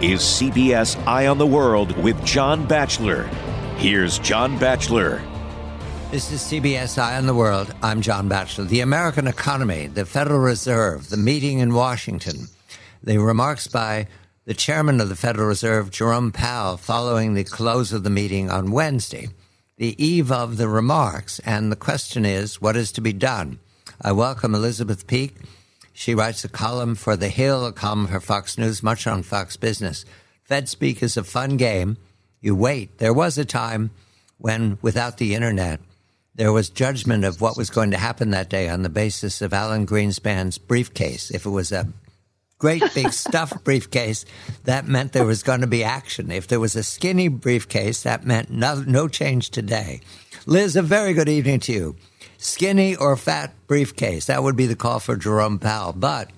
is CBS Eye on the World with John Batchelor. Here's John Batchelor. This is CBS Eye on the World. I'm John Batchelor. The American economy, the Federal Reserve, the meeting in Washington, the remarks by the chairman of the Federal Reserve, Jerome Powell, following the close of the meeting on Wednesday, the eve of the remarks. And the question is, what is to be done? I welcome Elizabeth Peak. She writes a column for The Hill, a column for Fox News, much on Fox Business. Fed Speak is a fun game. You wait. There was a time when, without the internet, there was judgment of what was going to happen that day on the basis of Alan Greenspan's briefcase. If it was a great big stuffed briefcase, that meant there was going to be action. If there was a skinny briefcase, that meant no change today. Liz, a very good evening to you. Skinny or fat briefcase, that would be the call for Jerome Powell. But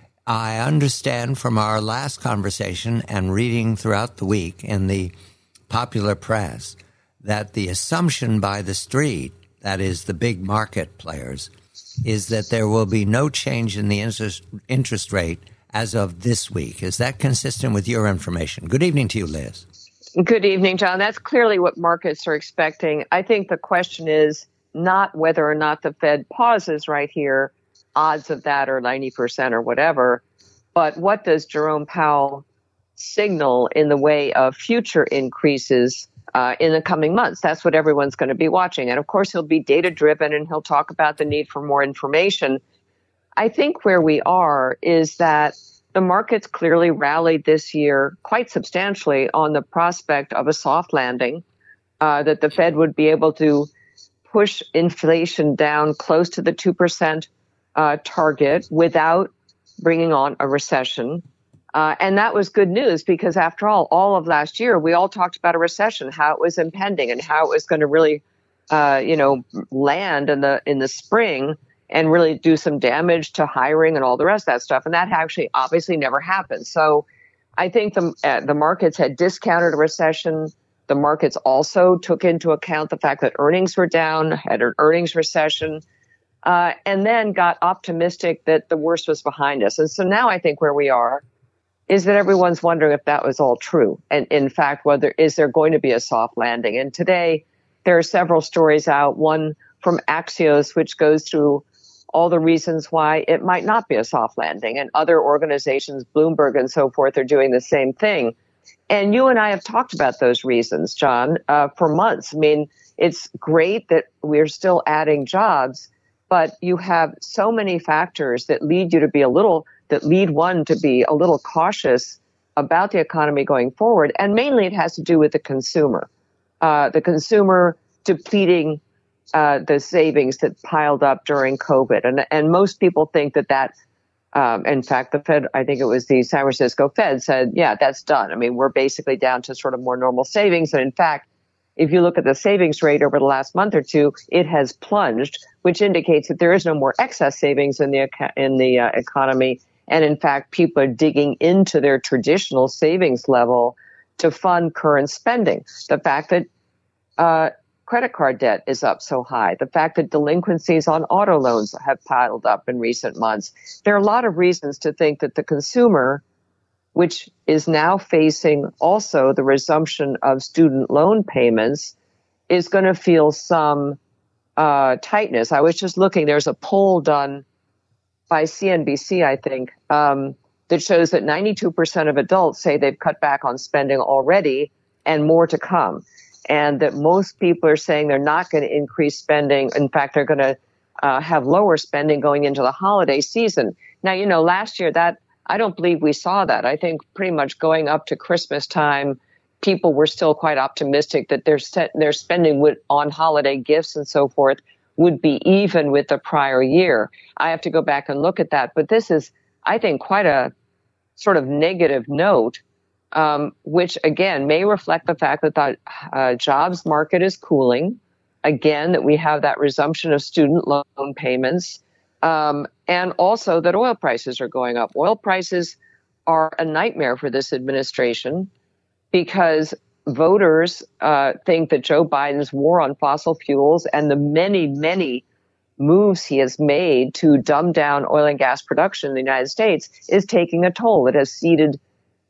I understand from our last conversation and reading throughout the week in the popular press that the assumption by the street, that is the big market players, is that there will be no change in the interest rate as of this week. Is that consistent with your information? Good evening to you, Liz. Good evening, John. That's clearly what markets are expecting. I think the question is not whether or not the Fed pauses right here, odds of that are 90% or whatever, but what does Jerome Powell signal in the way of future increases in the coming months? That's what everyone's going to be watching. And of course, he'll be data driven and he'll talk about the need for more information. I think where we are is that the markets clearly rallied this year quite substantially on the prospect of a soft landing, that the Fed would be able to push inflation down close to the 2% target without bringing on a recession. And that was good news because, after all of last year, we all talked about a recession, how it was impending and how it was going to really, land in the spring and really do some damage to hiring and all the rest of that stuff. And that actually obviously never happened. So I think the markets had discounted a recession. The markets also took into account the fact that earnings were down, had an earnings recession, and then got optimistic that the worst was behind us. And so now I think where we are is that everyone's wondering if that was all true. And in fact, is there going to be a soft landing? And today there are several stories out, one from Axios, which goes through all the reasons why it might not be a soft landing. And other organizations, Bloomberg and so forth, are doing the same thing. And you and I have talked about those reasons, John, for months. I mean, it's great that we're still adding jobs, but you have so many factors that lead one to be a little cautious about the economy going forward. And mainly it has to do with the consumer depleting the savings that piled up during COVID. And most people think that in fact, the Fed, I think it was the San Francisco Fed, said, yeah, that's done. I mean, we're basically down to sort of more normal savings. And in fact, if you look at the savings rate over the last month or two, it has plunged, which indicates that there is no more excess savings in the economy. And in fact, people are digging into their traditional savings level to fund current spending. The fact that credit card debt is up so high, the fact that delinquencies on auto loans have piled up in recent months. There are a lot of reasons to think that the consumer, which is now facing also the resumption of student loan payments, is going to feel some tightness. I was just looking, there's a poll done by CNBC, I think, that shows that 92% of adults say they've cut back on spending already and more to come. And that most people are saying they're not going to increase spending. In fact, they're going to have lower spending going into the holiday season. Now, last year I don't believe we saw that. I think pretty much going up to Christmas time, people were still quite optimistic that their spending on holiday gifts and so forth would be even with the prior year. I have to go back and look at that. But this is, I think, quite a sort of negative note, which, again, may reflect the fact that the jobs market is cooling, again, that we have that resumption of student loan payments, and also that oil prices are going up. Oil prices are a nightmare for this administration because voters think that Joe Biden's war on fossil fuels and the many, many moves he has made to dumb down oil and gas production in the United States is taking a toll. It has ceded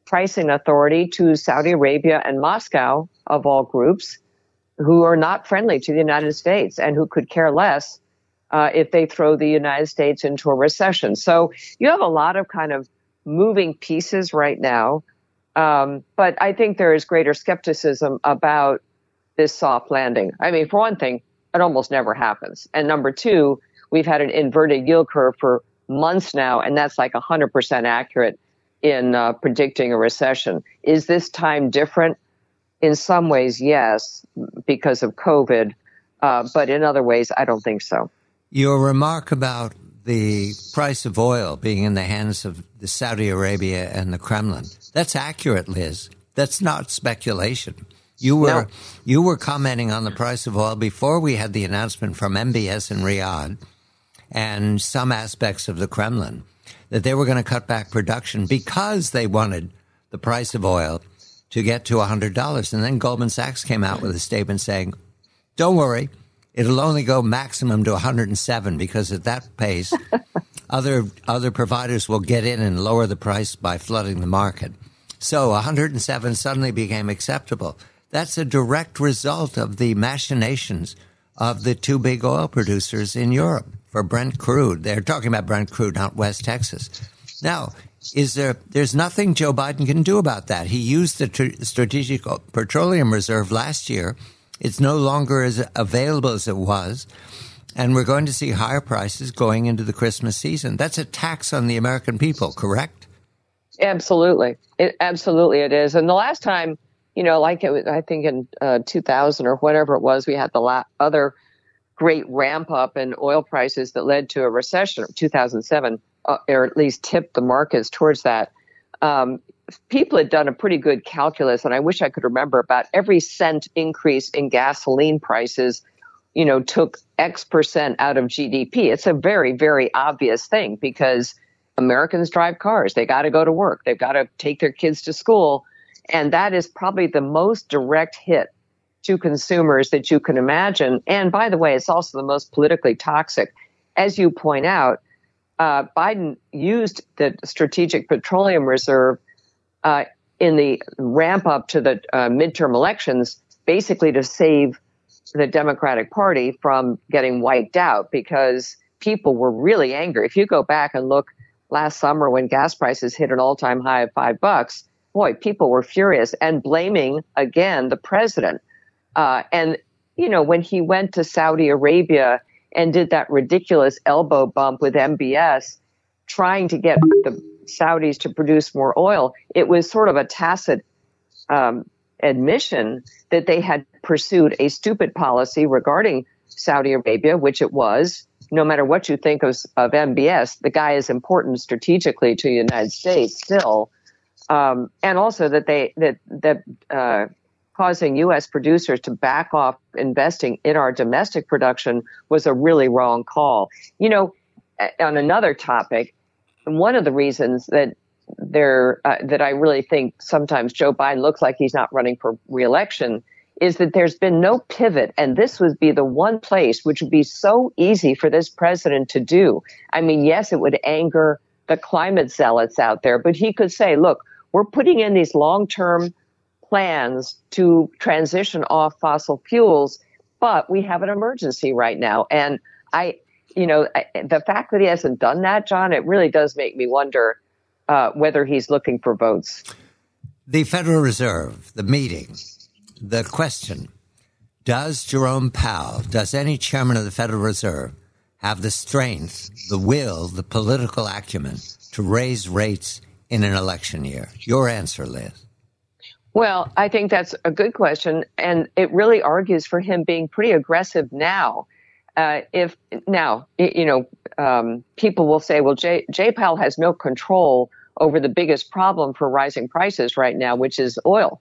pricing authority to Saudi Arabia and Moscow, of all groups, who are not friendly to the United States and who could care less if they throw the United States into a recession. So you have a lot of kind of moving pieces right now. But I think there is greater skepticism about this soft landing. I mean, for one thing, it almost never happens. And number two, we've had an inverted yield curve for months now, and that's like 100% accurate in predicting a recession. Is this time different? In some ways, yes, because of COVID. But in other ways, I don't think so. Your remark about the price of oil being in the hands of the Saudi Arabia and the Kremlin, that's accurate, Liz. That's not speculation. You were commenting on the price of oil before we had the announcement from MBS in Riyadh and some aspects of the Kremlin that they were going to cut back production because they wanted the price of oil to get to $100. And then Goldman Sachs came out with a statement saying, don't worry, it'll only go maximum to 107 because at that pace, other providers will get in and lower the price by flooding the market. So 107 suddenly became acceptable. That's a direct result of the machinations of the two big oil producers in Europe for Brent crude. They're talking about Brent crude, not West Texas. Now, there's nothing Joe Biden can do about that. He used the Strategic Petroleum Reserve last year. It's no longer as available as it was. And we're going to see higher prices going into the Christmas season. That's a tax on the American people, correct? Absolutely. Absolutely it is. And the last time, like it was, I think in 2000 or whatever it was, we had the other great ramp up in oil prices that led to a recession of 2007, or at least tipped the markets towards that. People had done a pretty good calculus, and I wish I could remember, about every cent increase in gasoline prices, took X percent out of GDP. It's a very, very obvious thing because Americans drive cars. They got to go to work. They've got to take their kids to school. And that is probably the most direct hit to consumers that you can imagine. And by the way, it's also the most politically toxic. As you point out, Biden used the Strategic Petroleum Reserve in the ramp up to the midterm elections, basically to save the Democratic Party from getting wiped out because people were really angry. If you go back and look last summer when gas prices hit an all-time high of $5, boy, people were furious and blaming, again, the president. And when he went to Saudi Arabia and did that ridiculous elbow bump with MBS, trying to get the Saudis to produce more oil, it was sort of a tacit admission that they had pursued a stupid policy regarding Saudi Arabia, which it was. No matter what you think of MBS, the guy is important strategically to the United States still. And also that causing U.S. producers to back off investing in our domestic production was a really wrong call. On another topic, one of the reasons that that I really think sometimes Joe Biden looks like he's not running for re-election is that there's been no pivot. And this would be the one place which would be so easy for this president to do. I mean, yes, it would anger the climate zealots out there, but he could say, look, we're putting in these long-term plans to transition off fossil fuels, but we have an emergency right now. And the fact that he hasn't done that, John, it really does make me wonder whether he's looking for votes. The Federal Reserve, the meeting, the question, does Jerome Powell, does any chairman of the Federal Reserve have the strength, the will, the political acumen to raise rates in an election year? Your answer, Liz. Well, I think that's a good question, and it really argues for him being pretty aggressive now. People will say, well, Jay Powell has no control over the biggest problem for rising prices right now, which is oil.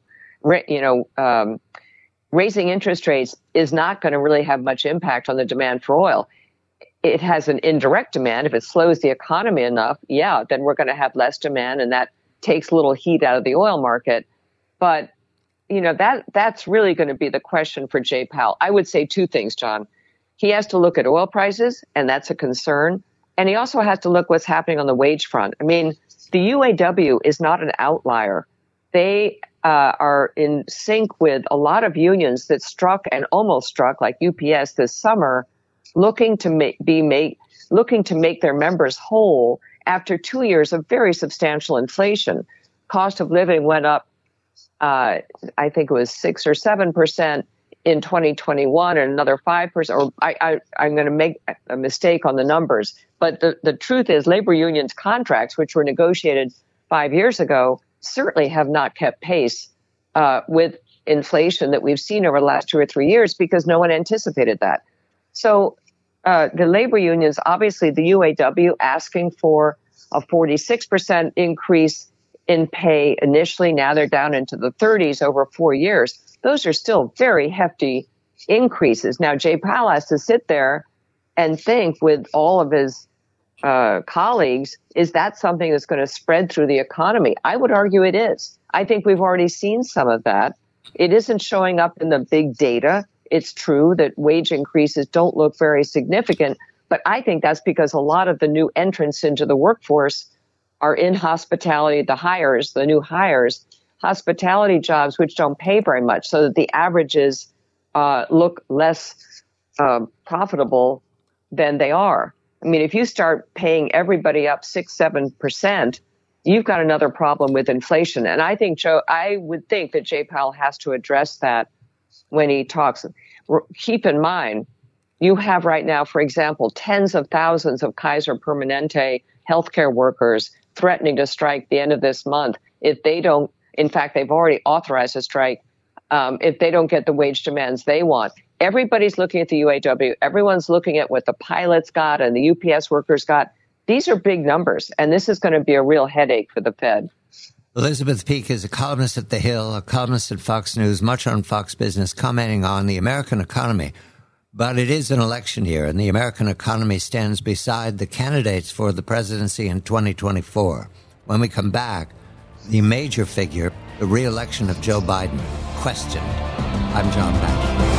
Raising interest rates is not going to really have much impact on the demand for oil. It has an indirect demand. If it slows the economy enough, then we're going to have less demand, and that takes a little heat out of the oil market. But, that's really going to be the question for Jay Powell. I would say two things, John. He has to look at oil prices, and that's a concern. And he also has to look what's happening on the wage front. I mean, the UAW is not an outlier. they are in sync with a lot of unions that struck and almost struck, like UPS this summer, looking to make their members whole after 2 years of very substantial inflation. Cost of living went up, I think it was 6 or 7% in 2021, and another 5%. Or I'm going to make a mistake on the numbers, but the truth is, labor unions' contracts, which were negotiated 5 years ago, certainly have not kept pace with inflation that we've seen over the last 2 or 3 years, because no one anticipated that. So the labor unions, obviously the UAW asking for a 46% increase in pay initially. Now they're down into the 30s over 4 years. Those are still very hefty increases. Now, Jay Powell has to sit there and think with all of his colleagues, is that something that's going to spread through the economy? I would argue it is. I think we've already seen some of that. It isn't showing up in the big data. It's true that wage increases don't look very significant, but I think that's because a lot of the new entrants into the workforce are in hospitality, the new hires, hospitality jobs, which don't pay very much, so that the averages look less profitable than they are. I mean, if you start paying everybody up 6-7%, you've got another problem with inflation. And I would think that Jay Powell has to address that when he talks. Keep in mind, you have right now, for example, tens of thousands of Kaiser Permanente healthcare workers threatening to strike the end of this month if they don't. In fact, they've already authorized a strike if they don't get the wage demands they want. Everybody's looking at the UAW. Everyone's looking at what the pilots got and the UPS workers got. These are big numbers, and this is going to be a real headache for the Fed. Elizabeth Peek is a columnist at The Hill, a columnist at Fox News, much on Fox Business, commenting on the American economy. But it is an election year, and the American economy stands beside the candidates for the presidency in 2024. When we come back, the major figure, the re-election of Joe Biden, questioned. I'm John Batchelor.